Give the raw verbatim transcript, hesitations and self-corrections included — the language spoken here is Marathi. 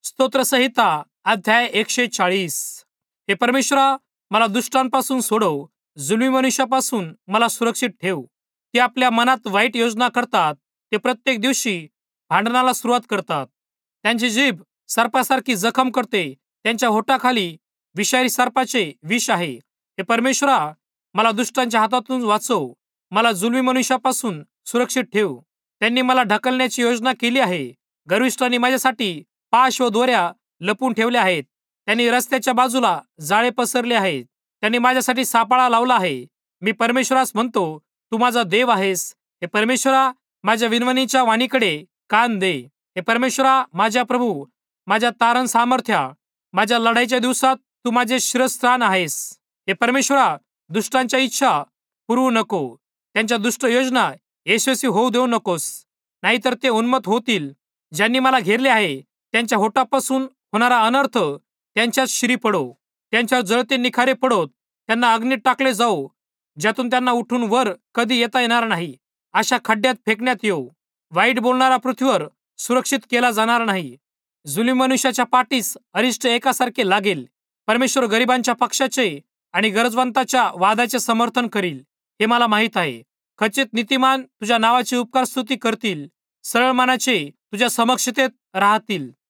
स्तोत्रसंहिता अध्याय एकशे चाळीस. हे परमेश्वरा, मला दुष्टांपासून सोडव, जुलमी मनुष्यापासून मला सुरक्षित ठेव. ते आपल्या मनात वाईट योजना करतात, ते प्रत्येक दिवशी भांडणाला सुरुवात करतात. त्यांची जीभ सर्पासारखी जखम करते, त्यांच्या होठाखाली विषारी सर्पाचे विष आहे. हे परमेश्वरा, मला दुष्टांच्या हातातून वाचव, मला जुलमी मनुष्यापासून सुरक्षित ठेव. त्यांनी मला ढकलण्याची योजना केली आहे. गर्विष्ठांनी माझ्यासाठी पाश व दोऱ्या लपून ठेवल्या आहेत. त्यांनी रस्त्याच्या बाजूला जाळे पसरले आहेत. त्यांनी माझ्यासाठी सापळा लावला आहे. मी परमेश्वरास म्हणतो, तू माझा देव आहेस. हे परमेश्वरा, माझ्या विनवणीच्या वाणीकडे कान दे. हे परमेश्वरा, माझ्या प्रभू, माझ्या तारण सामर्थ्या, माझ्या लढाईच्या दिवसात तू माझे शिरस्त्राण आहेस. हे परमेश्वरा, दुष्टांच्या इच्छा पुरवू नको, त्यांच्या दुष्ट योजना यशस्वी होऊ देऊ नकोस, नाहीतर ते उन्मत्त होतील. ज्यांनी मला घेरले आहे, त्यांच्या होठापासून होणारा अनर्थ त्यांच्याच शिरी पडो. त्यांच्यावर जळते निखारे पडोत. त्यांना अग्नीत टाकले जाऊ, ज्यातून त्यांना उठून वर कधी येता येणार नाही. अशा खड्ड्यात फेकण्यात येऊ. वाईट बोलणारा पृथ्वीवर सुरक्षित केला जाणार नाही. जुलमी मनुष्याच्या पाठीस अरिष्ट एकासारखे लागेल. परमेश्वर गरिबांच्या पक्षाचे आणि गरजवंताच्या वादाचे समर्थन करील, हे मला माहीत आहे. खचित नीतिमान तुझ्या नावाची उपकार स्तुती करतील. सरळ मनाचे तुझ्या समक्षतेत राहतील.